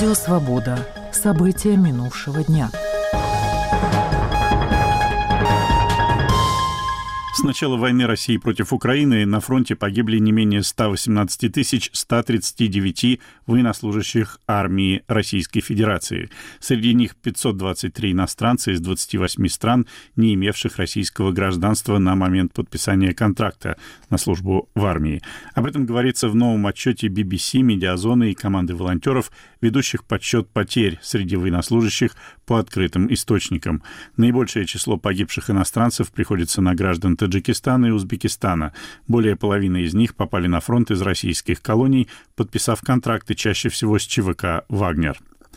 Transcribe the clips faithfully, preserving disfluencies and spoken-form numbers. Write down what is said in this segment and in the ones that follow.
Радио «Свобода». События минувшего дня. С начала войны России против Украины на фронте погибли не менее ста восемнадцати тысяч ста тридцати девяти военнослужащих армии Российской Федерации. Среди них пятьсот двадцать три иностранца из двадцати восьми стран, не имевших российского гражданства на момент подписания контракта на службу в армии. Об этом говорится в новом отчете би би си, Медиазоны и команды волонтеров, ведущих подсчет потерь среди военнослужащих по открытым источникам. Наибольшее число погибших иностранцев приходится на граждан Таджикистана и Узбекистана. Более половины из них попали на фронт из российских колоний, подписав контракты чаще всего с ЧВК «Вагнер».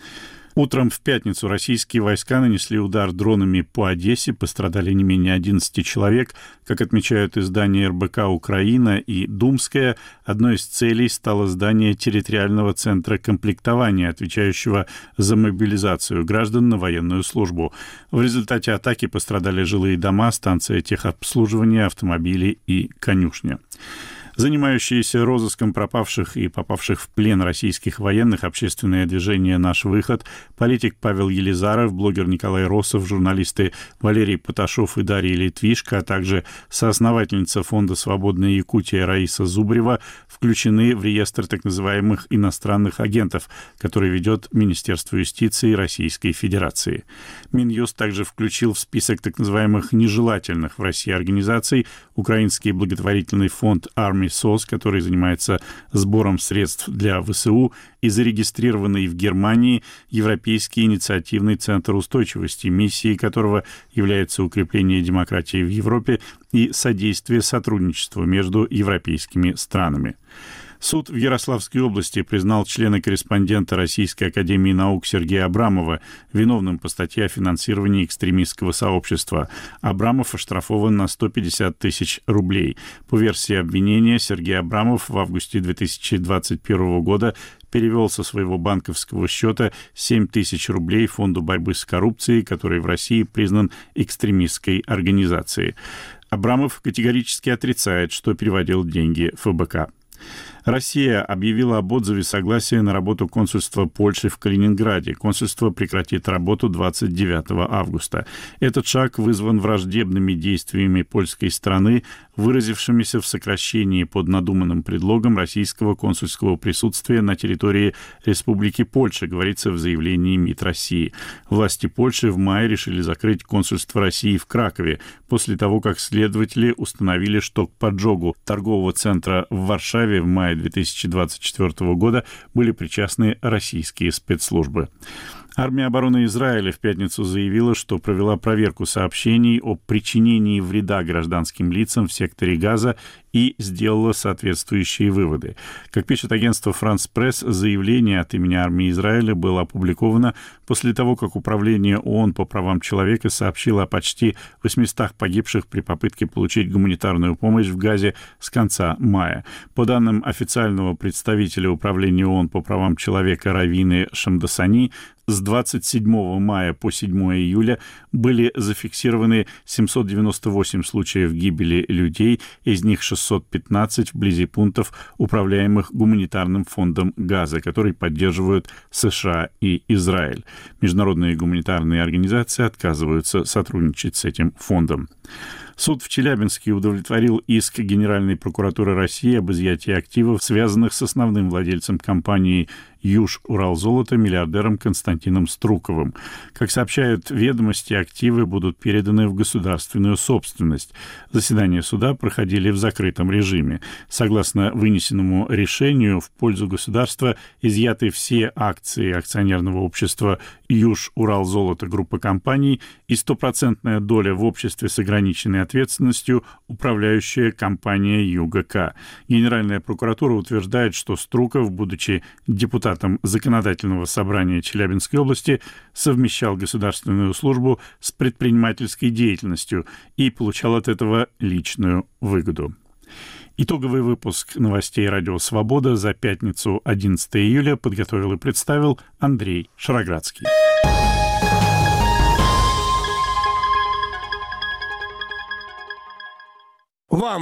Утром в пятницу российские войска нанесли удар дронами по Одессе, пострадали не менее одиннадцати человек. Как отмечают издания эр бэ ка «Украина» и «Думская», одной из целей стало здание территориального центра комплектования, отвечающего за мобилизацию граждан на военную службу. В результате атаки пострадали жилые дома, станция техобслуживания, автомобили и конюшня. Занимающиеся розыском пропавших и попавших в плен российских военных общественное движение «Наш выход», политик Павел Елизаров, блогер Николай Россов, журналисты Валерий Поташов и Дарья Литвишко, а также соосновательница фонда «Свободная Якутия» Раиса Зубрева включены в реестр так называемых иностранных агентов, который ведет Министерство юстиции Российской Федерации. Минюст также включил в список так называемых нежелательных в России организаций украинский благотворительный фонд «Армия СОС», который занимается сбором средств для вэ эс у, и зарегистрированный в Германии Европейский инициативный центр устойчивости, миссией которого является укрепление демократии в Европе и содействие сотрудничеству между европейскими странами. Суд в Ярославской области признал члена-корреспондента Российской академии наук Сергея Абрамова виновным по статье о финансировании экстремистского сообщества. Абрамов оштрафован на сто пятьдесят тысяч рублей. По версии обвинения, Сергей Абрамов в августе две тысячи двадцать первого года перевел со своего банковского счета семь тысяч рублей Фонду борьбы с коррупцией, который в России признан экстремистской организацией. Абрамов категорически отрицает, что переводил деньги эф бэ ка. Россия объявила об отзыве согласия на работу консульства Польши в Калининграде. Консульство прекратит работу двадцать девятого августа. Этот шаг вызван враждебными действиями польской страны, выразившимися в сокращении под надуманным предлогом российского консульского присутствия на территории Республики Польша, говорится в заявлении МИД России. Власти Польши в мае решили закрыть консульство России в Кракове, после того, как следователи установили, что к поджогу торгового центра в Варшаве в мае две тысячи двадцать четвёртого года были причастны российские спецслужбы. Армия обороны Израиля в пятницу заявила, что провела проверку сообщений о причинении вреда гражданским лицам в секторе Газа и сделала соответствующие выводы. Как пишет агентство «Франс Пресс», заявление от имени армии Израиля было опубликовано после того, как Управление ООН по правам человека сообщило о почти восьмистах погибших при попытке получить гуманитарную помощь в Газе с конца мая. По данным официального представителя Управления ООН по правам человека Равины Шамдасани, с двадцать седьмого мая по седьмого июля были зафиксированы семьсот девяносто восемь случаев гибели людей, из них шестьсот пятнадцать вблизи пунктов, управляемых гуманитарным фондом Газа, который поддерживают США и Израиль. Международные гуманитарные организации отказываются сотрудничать с этим фондом. Суд в Челябинске удовлетворил иск Генеральной прокуратуры России об изъятии активов, связанных с основным владельцем компании «Юж-Уралзолото» миллиардером Константином Струковым. Как сообщают «Ведомости», активы будут переданы в государственную собственность. Заседания суда проходили в закрытом режиме. Согласно вынесенному решению, в пользу государства изъяты все акции акционерного общества «Юж-Уралзолото» группы компаний и стопроцентная доля в обществе с ограниченной ответственностью, управляющая компания ЮГК. Генеральная прокуратура утверждает, что Струков, будучи депутатом Законодательного собрания Челябинской области, совмещал государственную службу с предпринимательской деятельностью и получал от этого личную выгоду. Итоговый выпуск новостей «Радио Свобода» за пятницу одиннадцатого июля подготовил и представил Андрей Шароградский. Вам